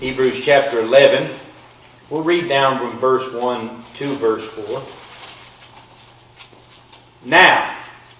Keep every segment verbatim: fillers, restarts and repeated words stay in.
Hebrews chapter eleven. We'll read down from verse one to verse four. Now,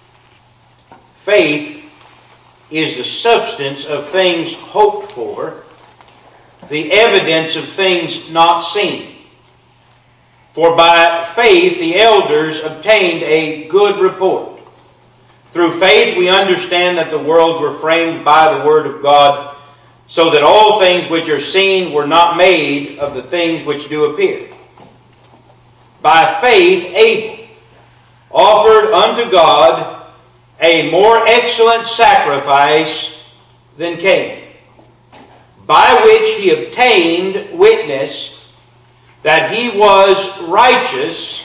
faith is the substance of things hoped for, the evidence of things not seen. For by faith the elders obtained a good report. Through faith we understand that the worlds were framed by the Word of God, so that all things which are seen were not made of the things which do appear. By faith Abel offered unto God a more excellent sacrifice than Cain, by which he obtained witness that he was righteous,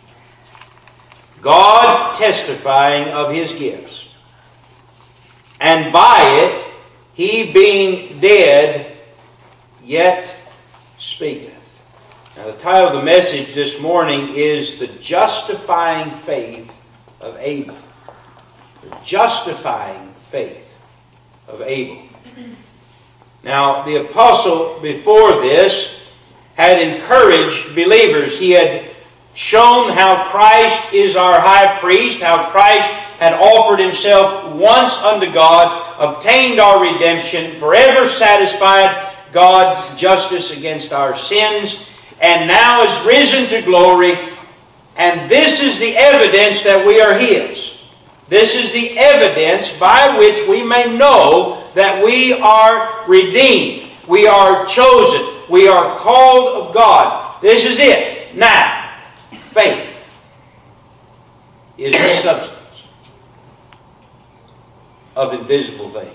God testifying of his gifts. And by it, he being dead, yet speaketh. Now the title of the message this morning is The Justifying Faith of Abel. The Justifying Faith of Abel. Now the apostle before this had encouraged believers. He had shown how Christ is our high priest, how Christ had offered himself once unto God, obtained our redemption, forever satisfied God's justice against our sins, and now is risen to glory. And this is the evidence that we are His. This is the evidence by which we may know that we are redeemed. We are chosen. We are called of God. This is it. Now, faith is the substance of invisible things.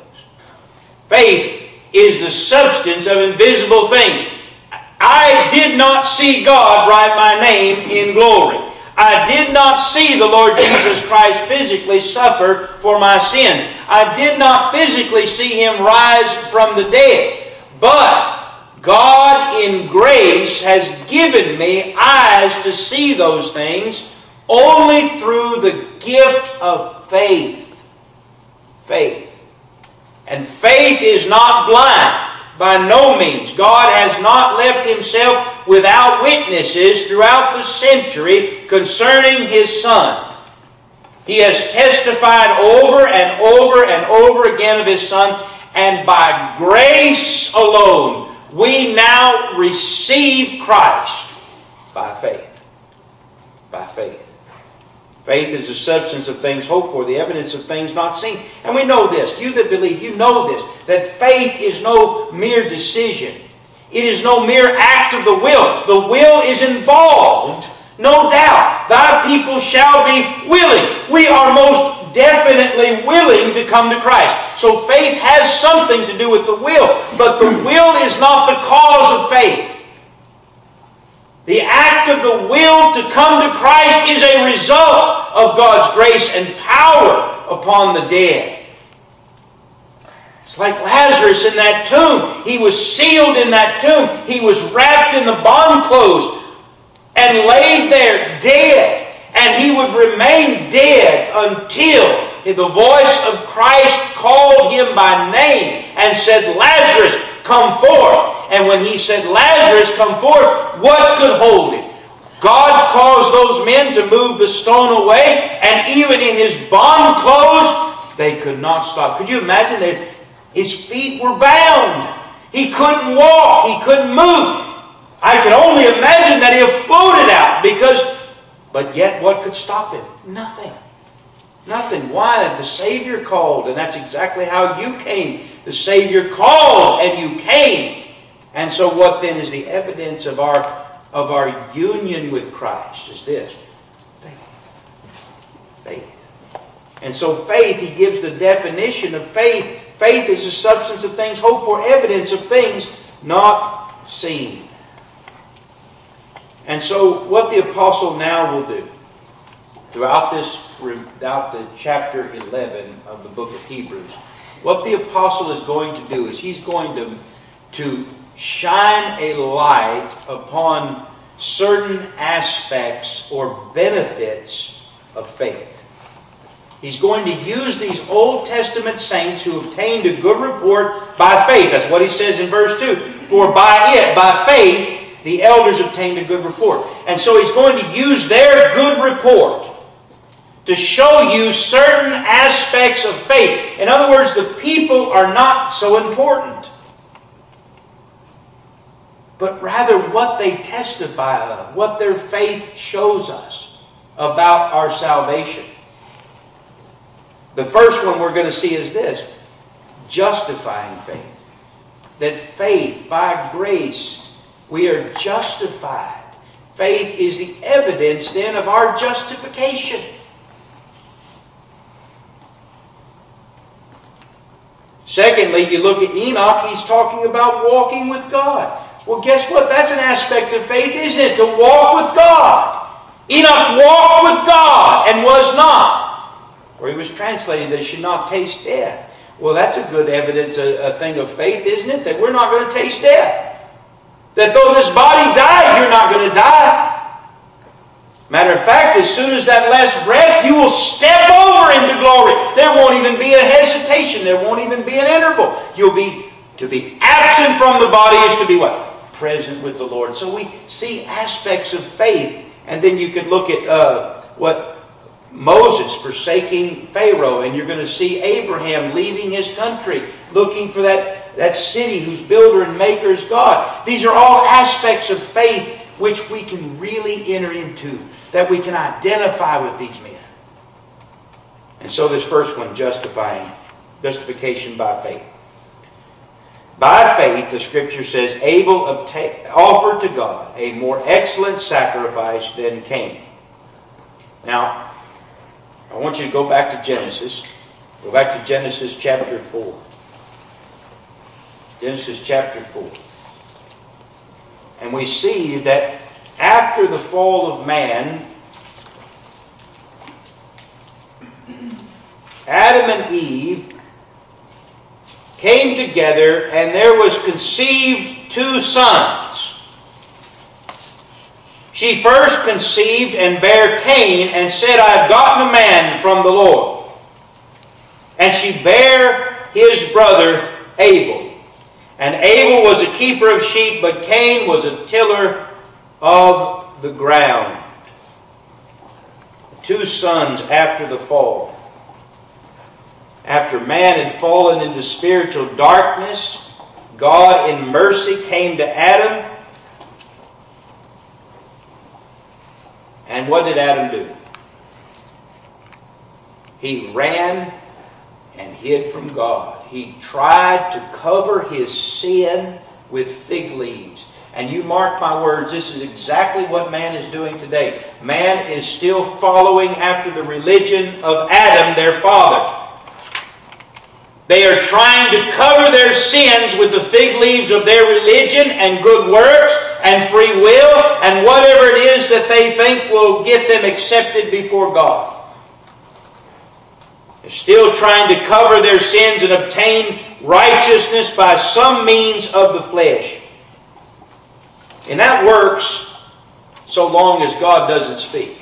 Faith is the substance of invisible things. I did not see God write my name in glory. I did not see the Lord Jesus Christ physically suffer for my sins. I did not physically see Him rise from the dead. But God in grace has given me eyes to see those things only through the gift of faith. Faith. And faith is not blind. By no means. God has not left Himself without witnesses throughout the century concerning His Son. He has testified over and over and over again of His Son, and by grace alone we now receive Christ by faith. By faith. Faith is the substance of things hoped for, the evidence of things not seen. And we know this. You that believe, you know this. That faith is no mere decision. It is no mere act of the will. The will is involved, no doubt. Thy people shall be willing. We are most definitely willing to come to Christ. So faith has something to do with the will. But the will is not the cause of faith. The act of the will to come to Christ is a result of God's grace and power upon the dead. It's like Lazarus in that tomb. He was sealed in that tomb. He was wrapped in the bond clothes and laid there dead. And he would remain dead until the voice of Christ called him by name and said, Lazarus, come forth. And when he said, Lazarus, come forth, what could hold him? God caused those men to move the stone away, and even in his bond clothes, they could not stop. Could you imagine that his feet were bound? He couldn't walk. He couldn't move. I can only imagine that he had floated out because, but yet what could stop him? Nothing. Nothing. Why? The Savior called, and that's exactly how you came. The Savior called, and you came. And so what then is the evidence of our, of our union with Christ? Is this. Faith. Faith. And so faith, he gives the definition of faith. Faith is the substance of things hoped for, evidence of things not seen. And so what the apostle now will do, throughout this, throughout the chapter eleven of the book of Hebrews, what the apostle is going to do is he's going to, to shine a light upon certain aspects or benefits of faith. He's going to use these Old Testament saints who obtained a good report by faith. That's what he says in verse two. For by it, by faith, the elders obtained a good report. And so he's going to use their good report to show you certain aspects of faith. In other words, the people are not so important, but rather what they testify of, what their faith shows us about our salvation. The first one we're going to see is this: justifying faith. That faith, by grace, we are justified. Faith is the evidence then of our justification. Secondly, you look at Enoch, he's talking about walking with God. Well, guess what? That's an aspect of faith, isn't it? To walk with God. Enoch walked with God and was not. Or he was translated that he should not taste death. Well, that's a good evidence, a, a thing of faith, isn't it? That we're not going to taste death. That though this body dies, you're not going to die. Matter of fact, as soon as that last breath, you will step over into glory. There won't even be a hesitation. There won't even be an interval. You'll be, to be absent from the body is to be what? Present with the Lord. So we see aspects of faith. And then you could look at uh, what Moses forsaking Pharaoh. And you're going to see Abraham leaving his country, looking for that, that city whose builder and maker is God. These are all aspects of faith which we can really enter into, that we can identify with these men. And so this first one, justifying, justification by faith. By faith, the Scripture says, Abel obtained, offered to God a more excellent sacrifice than Cain. Now, I want you to go back to Genesis. Go back to Genesis chapter four. Genesis chapter four. And we see that after the fall of man, Adam and Eve came together, and there was conceived two sons. She first conceived and bare Cain, and said, I have gotten a man from the Lord. And she bare his brother Abel. And Abel was a keeper of sheep, but Cain was a tiller of the ground. Two sons after the fall. After man had fallen into spiritual darkness, God in mercy came to Adam. And what did Adam do? He ran and hid from God. He tried to cover his sin with fig leaves. And you mark my words, this is exactly what man is doing today. Man is still following after the religion of Adam, their father. They are trying to cover their sins with the fig leaves of their religion and good works and free will and whatever it is that they think will get them accepted before God. They're still trying to cover their sins and obtain righteousness by some means of the flesh. And that works so long as God doesn't speak.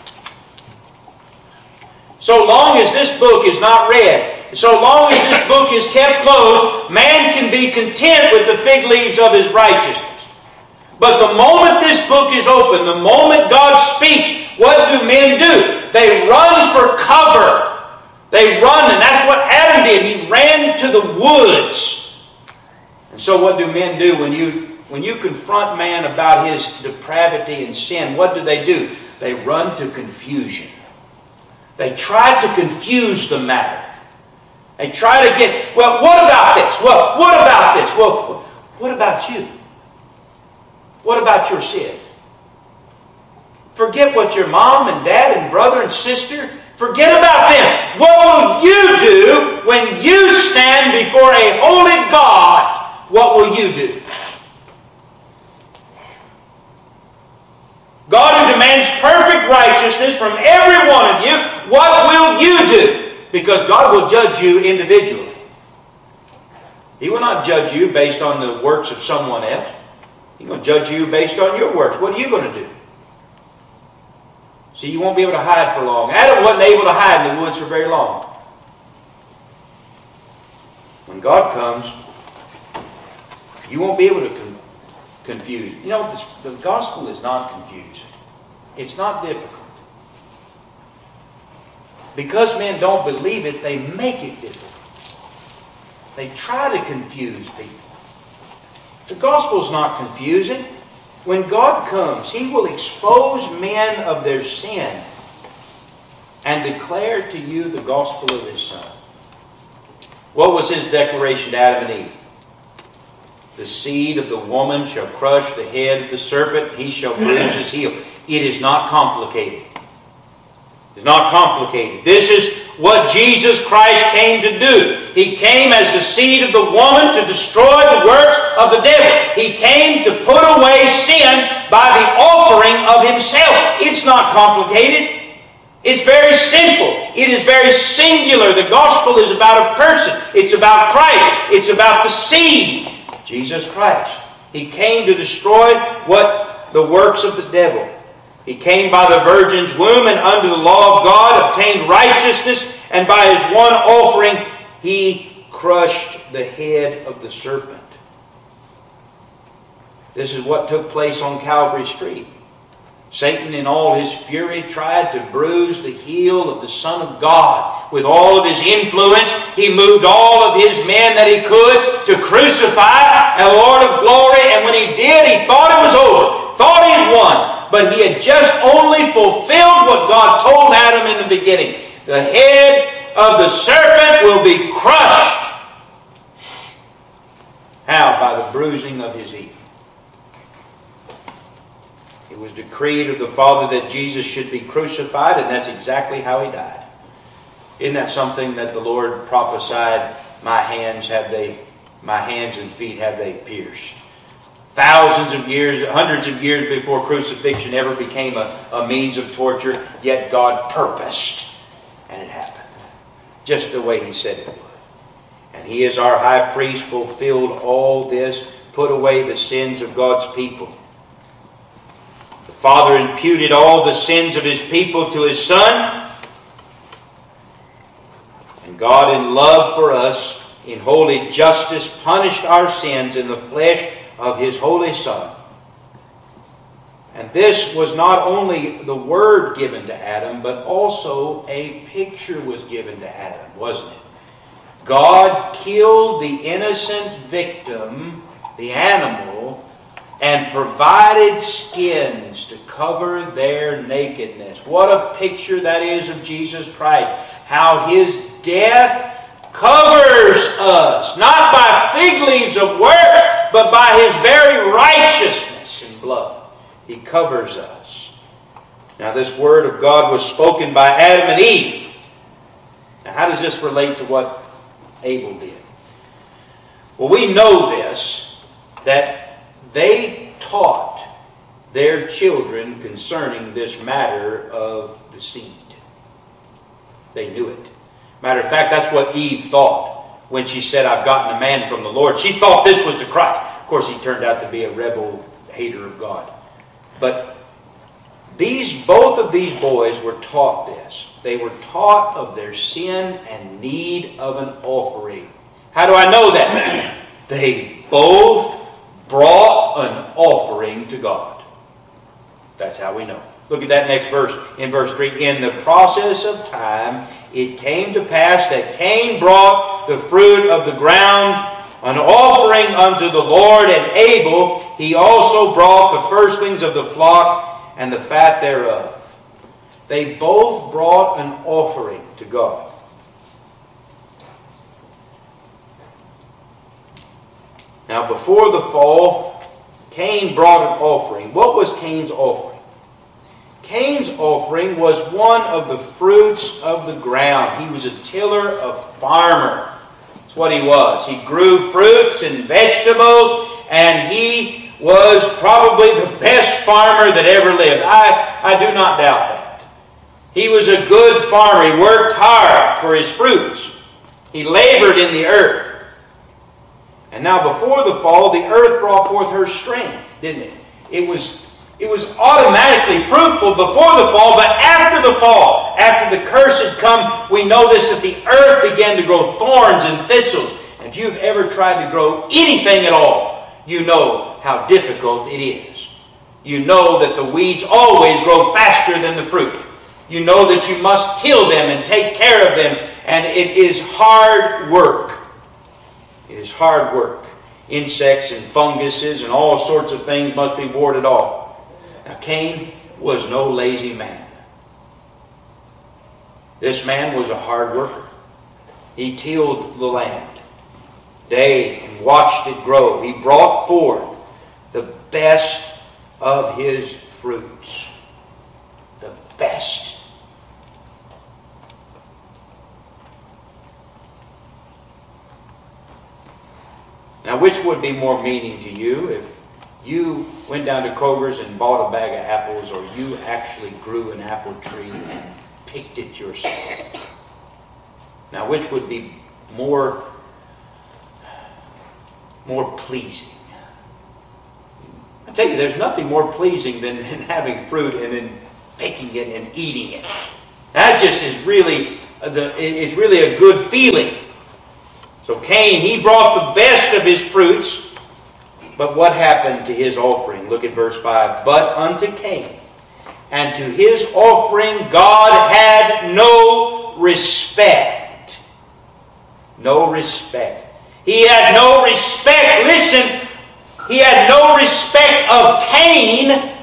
So long as this book is not read, so long as this book is kept closed, man can be content with the fig leaves of his righteousness. But the moment this book is open, the moment God speaks, what do men do? They run for cover. They run, and that's what Adam did. He ran to the woods. And so what do men do when you, when you confront man about his depravity and sin? What do they do? They run to confusion. They try to confuse the matter. They try to get, well, what about this? Well, what about this? Well, what about you? What about your sin? Forget what your mom and dad and brother and sister, forget about them. What will you do when you stand before a holy God? What will you do? God who demands perfect righteousness from every one of you, what will you do? Because God will judge you individually. He will not judge you based on the works of someone else. He's going to judge you based on your works. What are you going to do? See, you won't be able to hide for long. Adam wasn't able to hide in the woods for very long. When God comes, you won't be able to confused. You know, the, the gospel is not confusing. It's not difficult. Because men don't believe it, they make it difficult. They try to confuse people. The gospel's not confusing. When God comes, He will expose men of their sin and declare to you the gospel of His Son. What was His declaration to Adam and Eve? The seed of the woman shall crush the head of the serpent. He shall bruise his heel. It is not complicated. It's not complicated. This is what Jesus Christ came to do. He came as the seed of the woman to destroy the works of the devil. He came to put away sin by the offering of Himself. It's not complicated. It's very simple. It is very singular. The gospel is about a person. It's about Christ. It's about the seed, Jesus Christ. He came to destroy what the works of the devil. He came by the virgin's womb and under the law of God, obtained righteousness, and by His one offering, He crushed the head of the serpent. This is what took place on Calvary Street. Satan in all his fury tried to bruise the heel of the Son of God. With all of his influence, he moved all of his men that he could to crucify a Lord of glory. And when he did, he thought it was over. Thought he had won. But he had just only fulfilled what God told Adam in the beginning. The head of the serpent will be crushed. How? By the bruising of his heel. It was decreed of the Father that Jesus should be crucified, and that's exactly how He died. Isn't that something that the Lord prophesied? My hands have they, my hands and feet have they pierced. Thousands of years, hundreds of years before crucifixion ever became a, a means of torture, yet God purposed, and it happened. Just the way He said it would. And He is our high priest, fulfilled all this, put away the sins of God's people. Father imputed all the sins of His people to His Son. And God, in love for us, in holy justice, punished our sins in the flesh of His holy Son. And this was not only the Word given to Adam, but also a picture was given to Adam, wasn't it? God killed the innocent victim, the animal, and provided skins to cover their nakedness. What a picture that is of Jesus Christ. How His death covers us. Not by fig leaves of works, but by His very righteousness and blood. He covers us. Now this Word of God was spoken by Adam and Eve. Now how does this relate to what Abel did? Well, we know this, that they taught their children concerning this matter of the seed. They knew it. Matter of fact, that's what Eve thought when she said, I've gotten a man from the Lord. She thought this was the Christ. Of course, he turned out to be a rebel hater of God. But these, both of these boys were taught this. They were taught of their sin and need of an offering. How do I know that? They both brought an offering to God. That's how we know. Look at that next verse. In verse three, in the process of time, it came to pass that Cain brought the fruit of the ground, an offering unto the Lord, and Abel, he also brought the firstlings of the flock and the fat thereof. They both brought an offering to God. Now, before the fall, Cain brought an offering. What was Cain's offering? Cain's offering was one of the fruits of the ground. He was a tiller, a farmer. That's what he was. He grew fruits and vegetables, and he was probably the best farmer that ever lived. I, I do not doubt that. He was a good farmer. He worked hard for his fruits. He labored in the earth. And now before the fall, the earth brought forth her strength, didn't it? It was, it was automatically fruitful before the fall, but after the fall, after the curse had come, we know this, that the earth began to grow thorns and thistles. And if you've ever tried to grow anything at all, you know how difficult it is. You know that the weeds always grow faster than the fruit. You know that you must till them and take care of them. And it is hard work. It is hard work. Insects and funguses and all sorts of things must be warded off. Now Cain was no lazy man. This man was a hard worker. He tilled the land day and watched it grow. He brought forth the best of his fruits. The best. Now, which would be more meaning to you, if you went down to Kroger's and bought a bag of apples, or you actually grew an apple tree and picked it yourself? Now, which would be more, more pleasing? I tell you, there's nothing more pleasing than, than having fruit and then picking it and eating it. That just is really, the, it's really a good feeling. So Cain, he brought the best of his fruits. But what happened to his offering? Look at verse five. But unto Cain and to his offering God had no respect. No respect. He had no respect. Listen, he had no respect of Cain,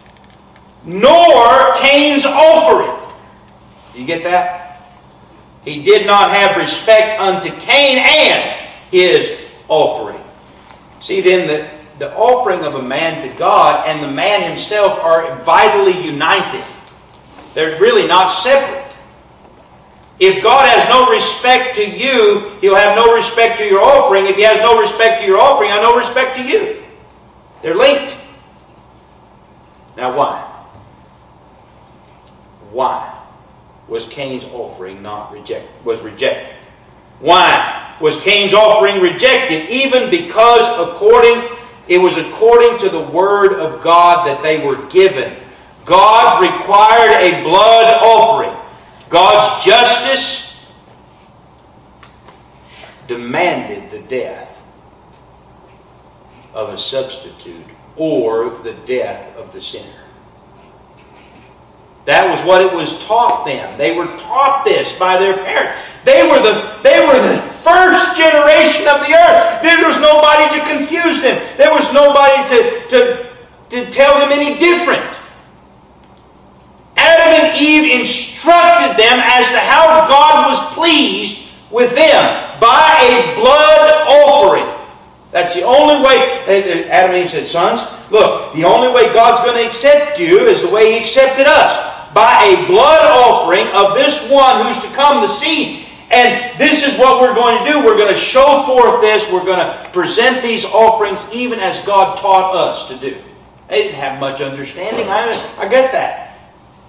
nor Cain's offering. You get that? He did not have respect unto Cain and his offering. See then, the, the offering of a man to God and the man himself are vitally united. They're really not separate. If God has no respect to you, He'll have no respect to your offering. If He has no respect to your offering, He'll have no respect to you. They're linked. Now why? Why was Cain's offering not rejected? Was rejected? Why was Cain's offering rejected? Even because according it was according to the word of God that they were given. God required a blood offering. God's justice demanded the death of a substitute or the death of the sinner. That was what it was taught them. They were taught this by their parents. They were the, they were the first generation of the earth. There was nobody to confuse them. There was nobody to, to, to tell them any different. Adam and Eve instructed them as to how God was pleased with them by a blood offering. That's the only way. Adam and Eve said, sons, look, the only way God's going to accept you is the way He accepted us. By a blood offering of this one who's to come, the seed. And this is what we're going to do. We're going to show forth this. We're going to present these offerings even as God taught us to do. They didn't have much understanding. I, I get that.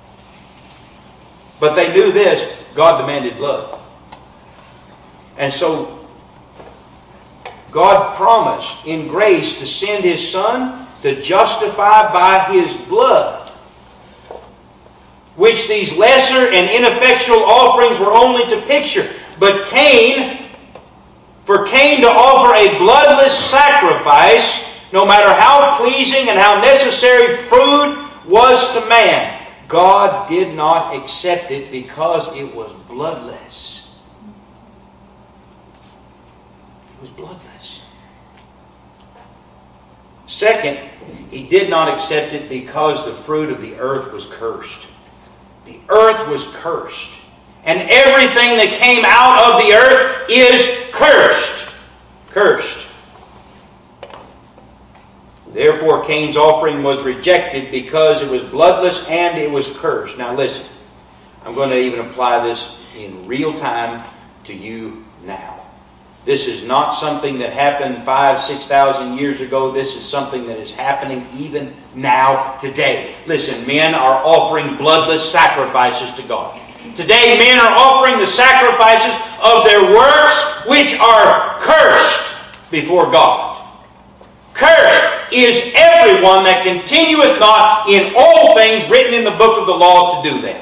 But they knew this. God demanded blood. And so God promised in grace to send His Son to justify by His blood, which these lesser and ineffectual offerings were only to picture. But Cain, for Cain to offer a bloodless sacrifice, no matter how pleasing and how necessary food was to man, God did not accept it because it was bloodless. It was bloodless. Second, He did not accept it because the fruit of the earth was cursed. The earth was cursed. And everything that came out of the earth is cursed. Cursed. Therefore, Cain's offering was rejected because it was bloodless and it was cursed. Now listen, I'm going to even apply this in real time to you now. This is not something that happened five, six thousand years ago. This is something that is happening even now, today. Listen, men are offering bloodless sacrifices to God. Today, men are offering the sacrifices of their works, which are cursed before God. Cursed is everyone that continueth not in all things written in the book of the law to do them.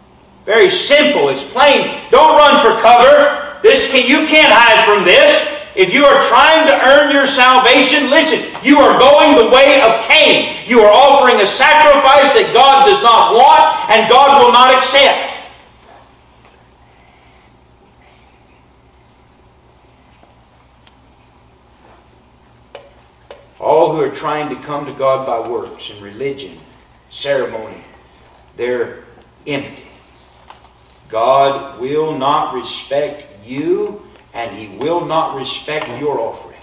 Very simple. It's plain. Don't run for cover. This can, you can't hide from this. if you are trying to earn your salvation, listen, you are going the way of Cain. You are offering a sacrifice that God does not want and God will not accept. All who are trying to come to God by works and religion, ceremony, they're empty. God will not respect you, and He will not respect your offering.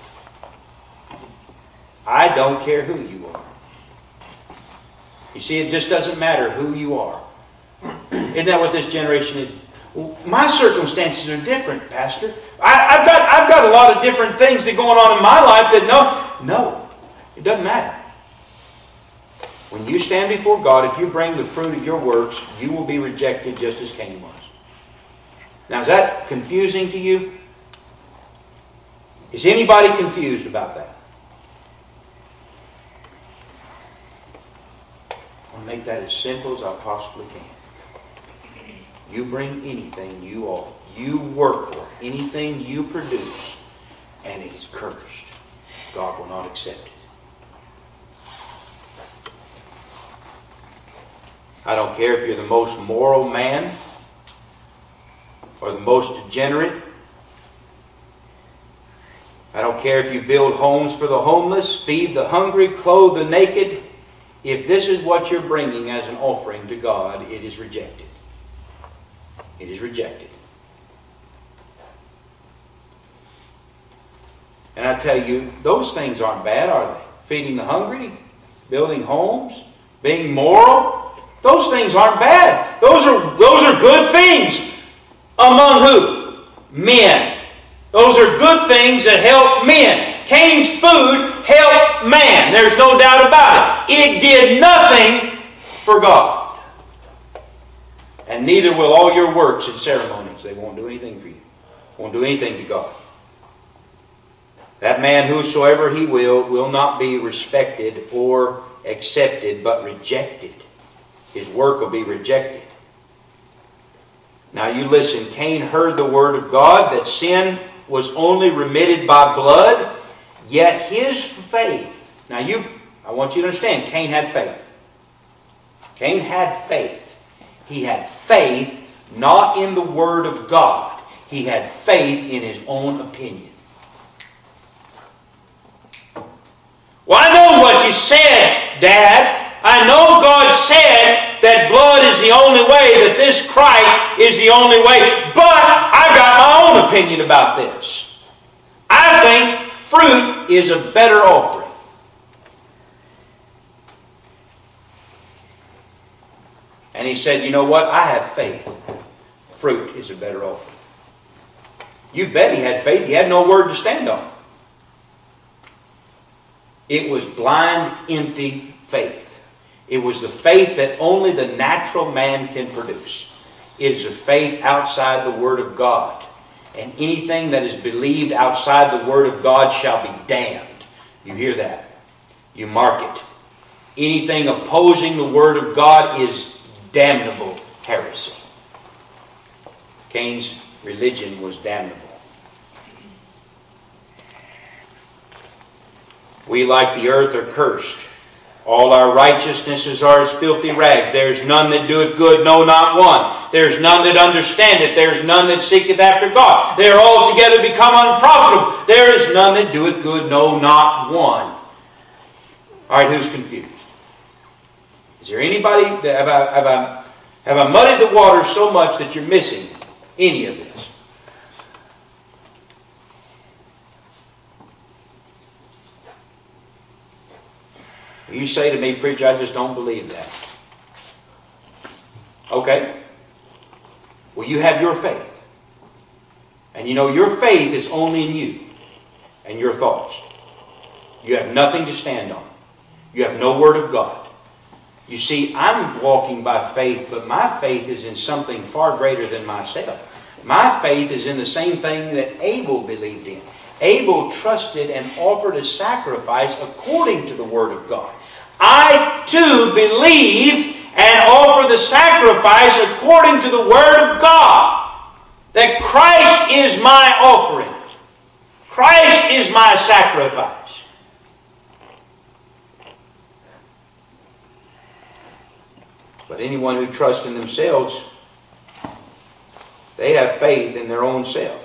I don't care who you are. You see, it just doesn't matter who you are. Isn't that what this generation is? Well, my circumstances are different, Pastor. I, I've got I've got a lot of different things that are going on in my life that no, no, it doesn't matter. When you stand before God, if you bring the fruit of your works, you will be rejected just as Cain was. Now, is that confusing to you? Is anybody confused about that? I'll make that as simple as I possibly can. You bring anything you offer, you work for, anything you produce, and it is cursed. God will not accept it. I don't care if you're the most moral man or the most degenerate. I don't care if you build homes for the homeless, feed the hungry, clothe the naked. If this is what you're bringing as an offering to God, it is rejected. It is rejected. And I tell you, those things aren't bad, are they? Feeding the hungry, building homes, being moral. Those things aren't bad. Those are, those are good things. Among who? Men. Those are good things that help men. Cain's food helped man. There's no doubt about it. It did nothing for God. And neither will all your works and ceremonies. They won't do anything for you. Won't do anything to God. That man, whosoever he will, will not be respected or accepted, but rejected. His work will be rejected. Now you listen, Cain heard the word of God that sin was only remitted by blood, yet his faith. Now you, I want you to understand, Cain had faith. Cain had faith. He had faith not in the word of God. He had faith in his own opinion. Well, I know what you said, Dad. I know God said that blood is the only way, that this Christ is the only way. But I've got my own opinion about this. I think fruit is a better offering. And he said, you know what? I have faith. Fruit is a better offering. You bet he had faith. He had no word to stand on. It was blind, empty faith. It was the faith that only the natural man can produce. It is a faith outside the Word of God. And anything that is believed outside the Word of God shall be damned. You hear that? You mark it. Anything opposing the Word of God is damnable heresy. Cain's religion was damnable. We, like the earth, are cursed. All our righteousnesses are as filthy rags. There is none that doeth good, no, not one. There is none that understandeth. There is none that seeketh after God. They are altogether become unprofitable. There is none that doeth good, no, not one. All right, who's confused? Is there anybody that have I, have I, have I muddied the water so much that you're missing any of this? You say to me, preacher, I just don't believe that. Okay. Well, you have your faith. And you know, your faith is only in you and your thoughts. You have nothing to stand on. You have no word of God. You see, I'm walking by faith, but my faith is in something far greater than myself. My faith is in the same thing that Abel believed in. Abel trusted and offered a sacrifice according to the Word of God. I too believe and offer the sacrifice according to the Word of God. That Christ is my offering. Christ is my sacrifice. But anyone who trusts in themselves, they have faith in their own self.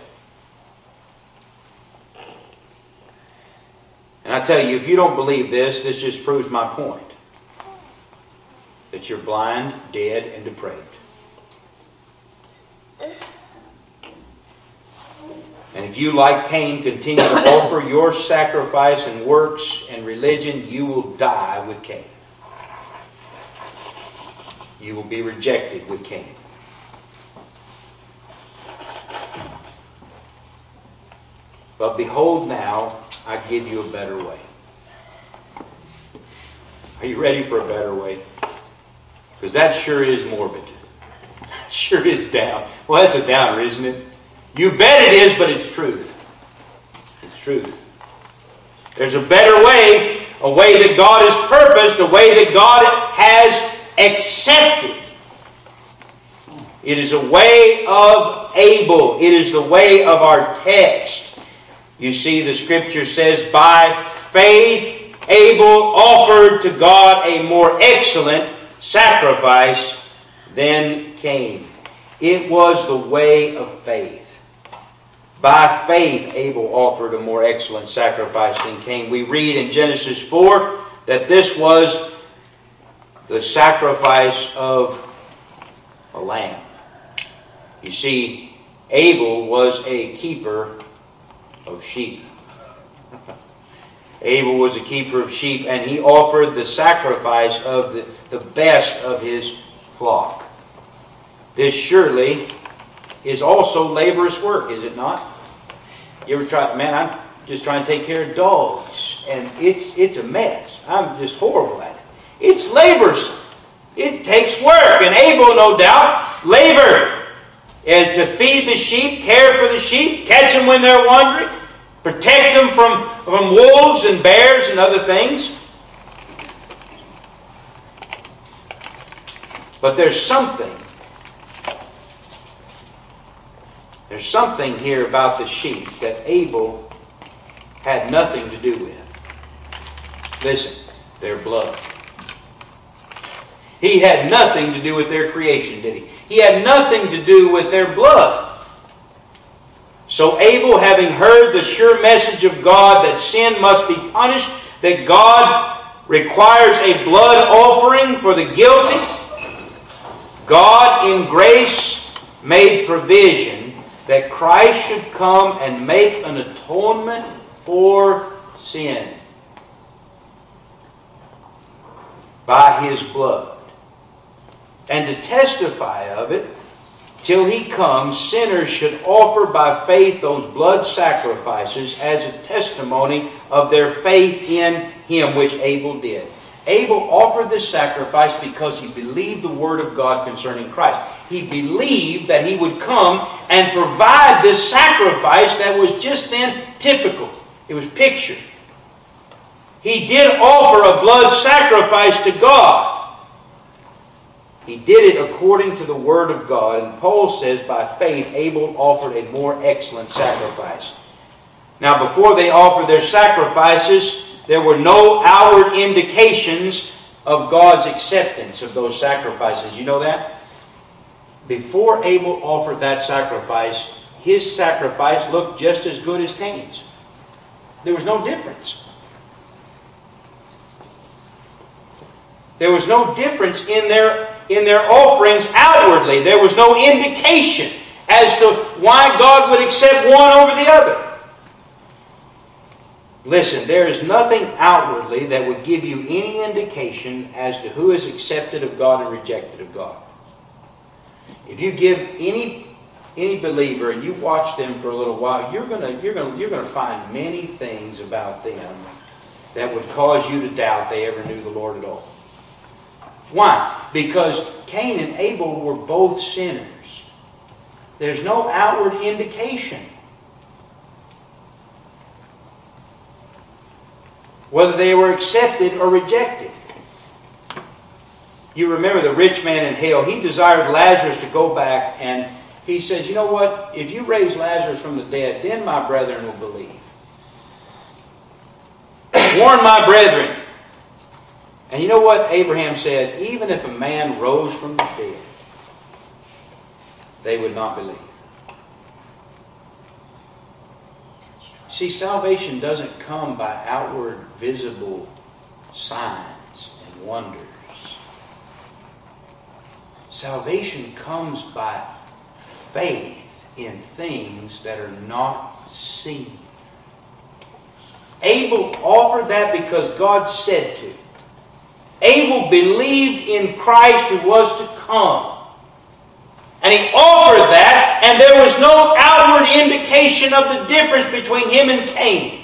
And I tell you, if you don't believe this, this just proves my point. That you're blind, dead, and depraved. And if you, like Cain, continue to offer your sacrifice and works and religion, you will die with Cain. You will be rejected with Cain. But behold now, I give you a better way. Are you ready for a better way? Because that sure is morbid. Sure is down. Well, that's a downer, isn't it? You bet it is, but it's truth. It's truth. There's a better way, a way that God has purposed, a way that God has accepted. It is a way of Abel. It is the way of our text. You see, the Scripture says, by faith Abel offered to God a more excellent sacrifice than Cain. It was the way of faith. By faith Abel offered a more excellent sacrifice than Cain. We read in Genesis four that this was the sacrifice of a lamb. You see, Abel was a keeper of sheep. Abel was a keeper of sheep, and he offered the sacrifice of the, the best of his flock. This surely is also laborious work, is it not? You ever try, man, I'm just trying to take care of dogs, and it's it's a mess. I'm just horrible at it. It's laborsome. It takes work, and Abel, no doubt, labored and to feed the sheep, care for the sheep, catch them when they're wandering, protect them from, from wolves and bears and other things. But there's something. There's something here about the sheep that Abel had nothing to do with. Listen, their blood. He had nothing to do with their creation, did he? He had nothing to do with their blood. So Abel, having heard the sure message of God that sin must be punished, that God requires a blood offering for the guilty, God in grace made provision that Christ should come and make an atonement for sin by His blood. And to testify of it, till He comes, sinners should offer by faith those blood sacrifices as a testimony of their faith in Him, which Abel did. Abel offered this sacrifice because he believed the Word of God concerning Christ. He believed that He would come and provide this sacrifice that was just then typical. It was pictured. He did offer a blood sacrifice to God. He did it according to the Word of God. And Paul says, by faith, Abel offered a more excellent sacrifice. Now, before they offered their sacrifices, there were no outward indications of God's acceptance of those sacrifices. You know that? Before Abel offered that sacrifice, his sacrifice looked just as good as Cain's. There was no difference. There was no difference in their in their offerings outwardly. There was no indication as to why God would accept one over the other. Listen, there is nothing outwardly that would give you any indication as to who is accepted of God and rejected of God. If you give any any believer and you watch them for a little while, you're gonna you're gonna you're gonna find many things about them that would cause you to doubt they ever knew the Lord at all. Why? Because Cain and Abel were both sinners. There's no outward indication. Whether they were accepted or rejected. You remember the rich man in hell. He desired Lazarus to go back, and he says, you know what? If you raise Lazarus from the dead, then my brethren will believe. warn my brethren. And you know what Abraham said? Even if a man rose from the dead, they would not believe. See, salvation doesn't come by outward visible signs and wonders. Salvation comes by faith in things that are not seen. Abel offered that because God said to. Abel believed in Christ who was to come. And he offered that, and there was no outward indication of the difference between him and Cain.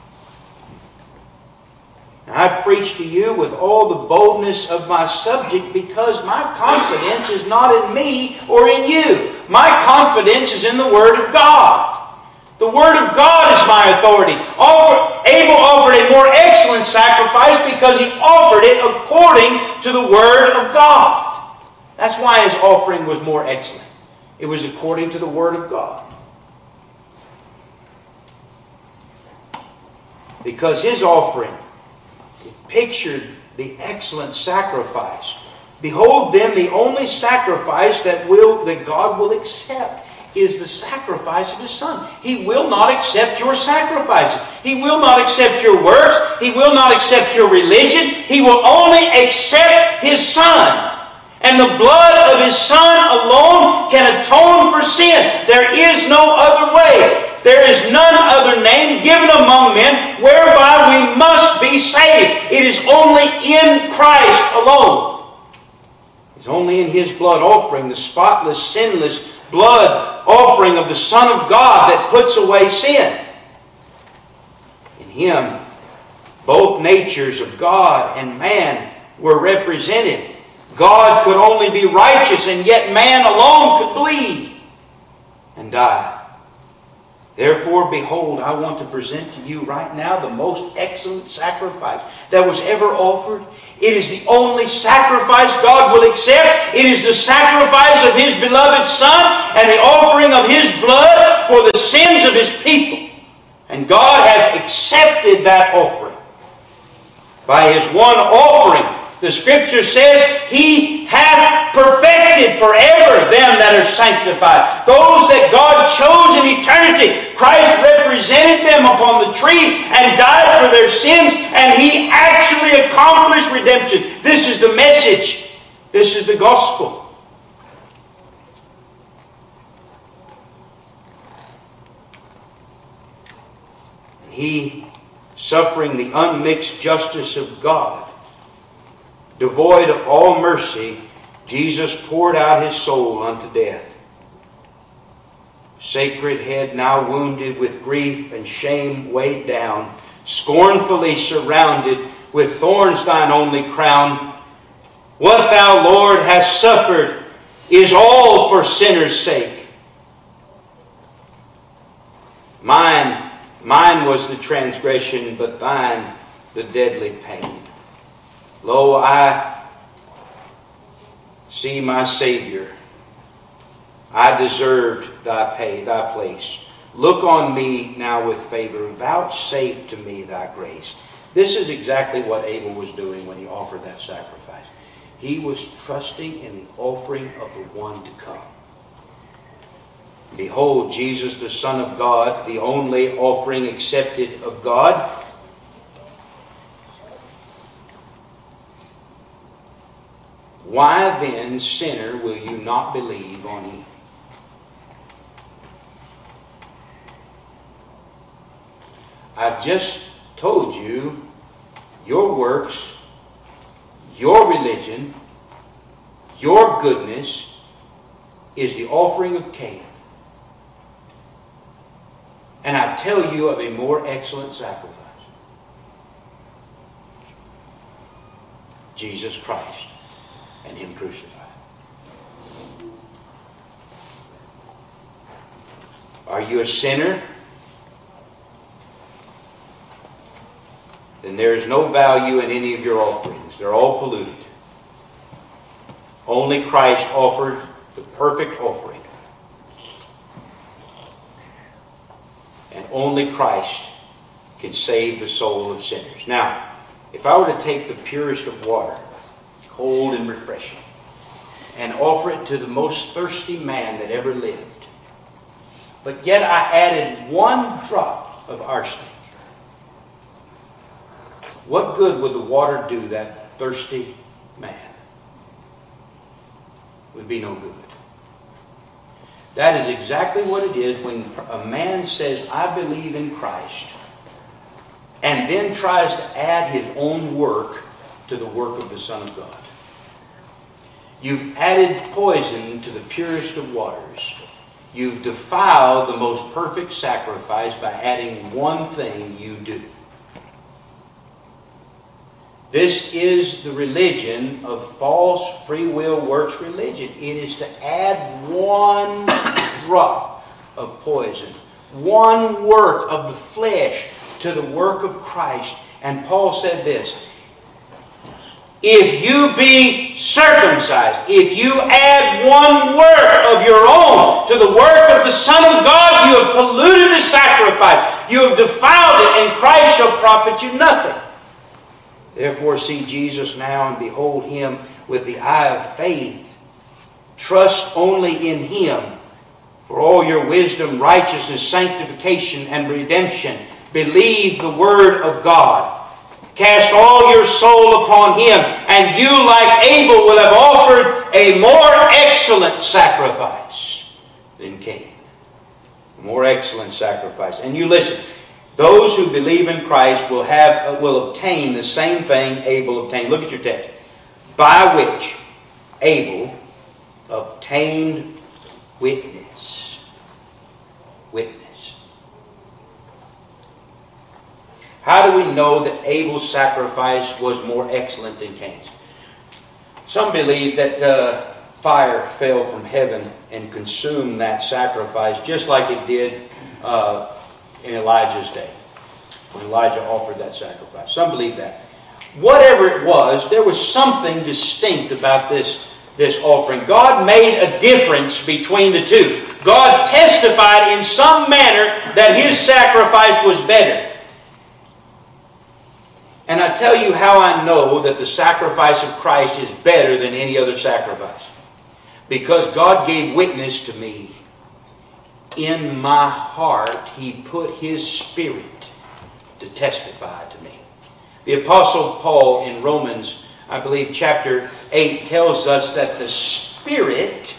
I preach to you with all the boldness of my subject because my confidence is not in me or in you. My confidence is in the Word of God. The Word of God is my authority. Abel offered a more excellent sacrifice because he offered it according to the Word of God. That's why his offering was more excellent. It was according to the Word of God. Because his offering pictured the excellent sacrifice. Behold then, the only sacrifice that will that God will accept is the sacrifice of His Son. He will not accept your sacrifices. He will not accept your works. He will not accept your religion. He will only accept His Son. And the blood of His Son alone can atone for sin. There is no other way. There is none other name given among men whereby we must be saved. It is only in Christ alone. It's only in His blood offering, the spotless, sinless blood offering of the Son of God that puts away sin. In Him, both natures of God and man were represented. God could only be righteous, and yet man alone could bleed and die. Therefore, behold, I want to present to you right now the most excellent sacrifice that was ever offered. It is the only sacrifice God will accept. It is the sacrifice of His beloved Son and the offering of His blood for the sins of His people. And God hath accepted that offering. By His one offering, the Scripture says, He hath perfected forever them that are sanctified. Those that God chose in eternity. Christ represented them upon the tree and died for their sins, and He actually accomplished redemption. This is the message. This is the gospel. And He, suffering the unmixed justice of God, devoid of all mercy, Jesus poured out His soul unto death. Sacred head now wounded with grief and shame weighed down, scornfully surrounded with thorns thine only crown. What thou, Lord, hast suffered is all for sinners' sake. Mine, mine was the transgression, but thine the deadly pain. Lo, I see my Savior. I deserved thy pay, thy place. Look on me now with favor. Vouchsafe to me thy grace. This is exactly what Abel was doing when he offered that sacrifice. He was trusting in the offering of the one to come. Behold, Jesus, the Son of God, the only offering accepted of God. Why then, sinner, will you not believe on Him? I've just told you your works, your religion, your goodness is the offering of Cain. And I tell you of a more excellent sacrifice. Jesus Christ and Him crucified. Are you a sinner? Then there is no value in any of your offerings. They're all polluted. Only Christ offered the perfect offering. And only Christ can save the soul of sinners. Now, if I were to take the purest of water, cold and refreshing, and offer it to the most thirsty man that ever lived, but yet I added one drop of arsenic, what good would the water do that thirsty man? It would be no good. That is exactly what it is when a man says, I believe in Christ, and then tries to add his own work to the work of the Son of God. You've added poison to the purest of waters. You've defiled the most perfect sacrifice by adding one thing you do. This is the religion of false free will works religion. It is to add one drop of poison, one work of the flesh to the work of Christ. And Paul said this, if you be circumcised, if you add one work of your own to the work of the Son of God, you have polluted the sacrifice. You have defiled it, and Christ shall profit you nothing. Therefore see Jesus now and behold Him with the eye of faith. Trust only in Him for all your wisdom, righteousness, sanctification, and redemption. Believe the Word of God. Cast all your soul upon Him, and you, like Abel, will have offered a more excellent sacrifice than Cain. A more excellent sacrifice. And you listen, those who believe in Christ will have will obtain the same thing Abel obtained. Look at your text. By which Abel obtained witness. Witness. How do we know that Abel's sacrifice was more excellent than Cain's? Some believe that uh, fire fell from heaven and consumed that sacrifice just like it did uh, in Elijah's day, when Elijah offered that sacrifice. Some believe that. Whatever it was, there was something distinct about this, this offering. God made a difference between the two. God testified in some manner that His sacrifice was better. And I tell you how I know that the sacrifice of Christ is better than any other sacrifice. Because God gave witness to me. In my heart, He put His Spirit to testify to me. The Apostle Paul in Romans, I believe chapter eight, tells us that the Spirit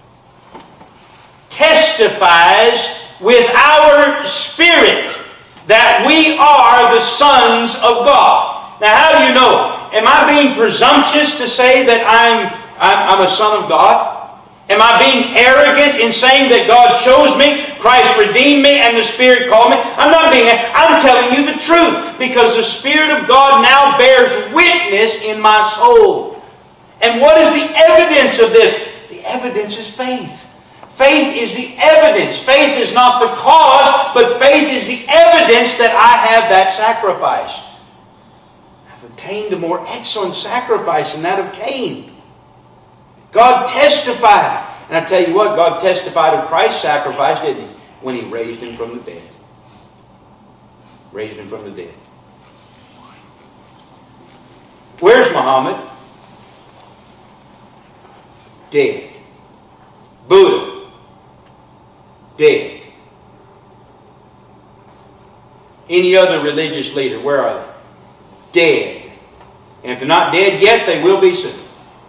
testifies with our spirit that we are the sons of God. Now, how do you know? Am I being presumptuous to say that I'm, I'm, I'm a son of God? Am I being arrogant in saying that God chose me, Christ redeemed me, and the Spirit called me? I'm not being, I'm telling you the truth, because the Spirit of God now bears witness in my soul. And what is the evidence of this? The evidence is faith. Faith is the evidence. Faith is not the cause, but faith is the evidence that I have that sacrifice. I've obtained a more excellent sacrifice than that of Cain. God testified. And I tell you what, God testified of Christ's sacrifice, didn't He? When He raised Him from the dead. Raised Him from the dead. Where's Muhammad? Dead. Buddha? Dead. Any other religious leader, where are they? Dead. And if they're not dead yet, they will be soon.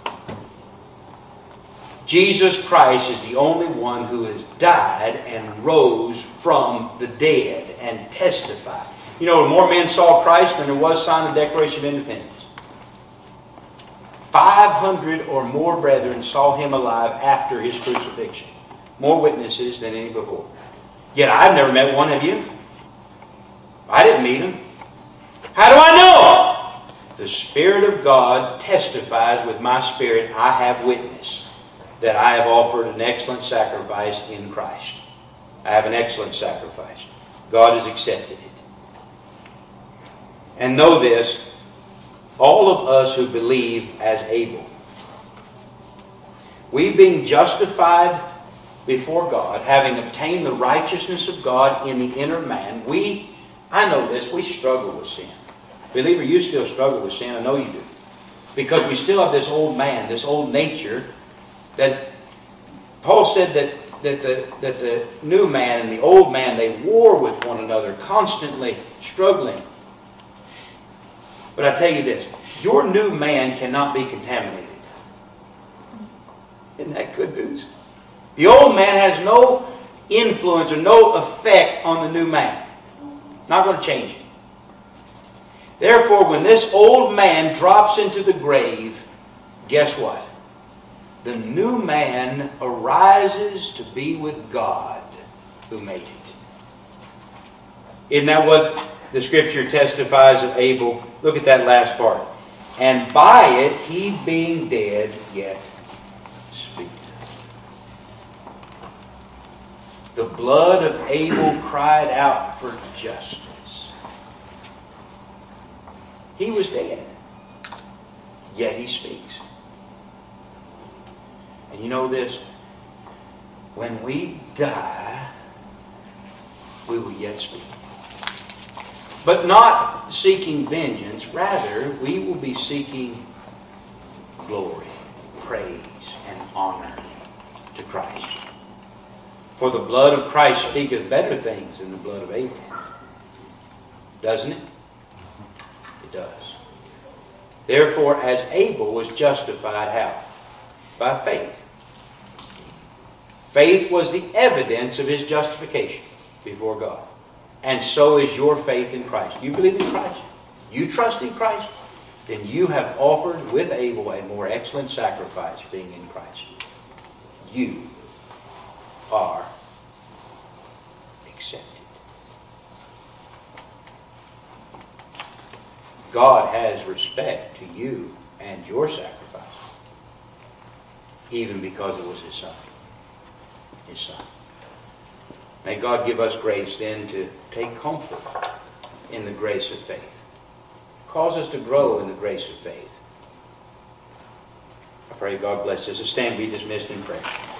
Jesus Christ is the only one who has died and rose from the dead and testified. You know, more men saw Christ than there was signed the Declaration of Independence. five hundred or more brethren saw Him alive after His crucifixion. More witnesses than any before. Yet I've never met one of you. I didn't meet Him. How do I know? The Spirit of God testifies with my spirit. I have witness that I have offered an excellent sacrifice in Christ. I have an excellent sacrifice. God has accepted it. And know this, all of us who believe as Abel, we being justified before God, having obtained the righteousness of God in the inner man, we I know this. We struggle with sin. Believer, you still struggle with sin. I know you do. Because we still have this old man, this old nature that Paul said that, that, the, that the new man and the old man, they war with one another, constantly struggling. But I tell you this, your new man cannot be contaminated. Isn't that good news? The old man has no influence or no effect on the new man. Not going to change it. Therefore, when this old man drops into the grave, guess what? The new man arises to be with God who made it. Isn't that what the Scripture testifies of Abel? Look at that last part. And by it, he being dead, yet speaketh. The blood of Abel cried out for justice. He was dead, yet he speaks. And you know this? When we die, we will yet speak. But not seeking vengeance. Rather, we will be seeking glory, praise, and honor to Christ. For the blood of Christ speaketh better things than the blood of Abel. Doesn't it? It does. Therefore, as Abel was justified, how? By faith. Faith was the evidence of his justification before God. And so is your faith in Christ. You believe in Christ? You trust in Christ? Then you have offered with Abel a more excellent sacrifice, being in Christ. You are accepted. God has respect to you and your sacrifice, even because it was His Son. His Son. May God give us grace then to take comfort in the grace of faith. Cause us to grow in the grace of faith. I pray God bless us. Let's stand, be dismissed in prayer.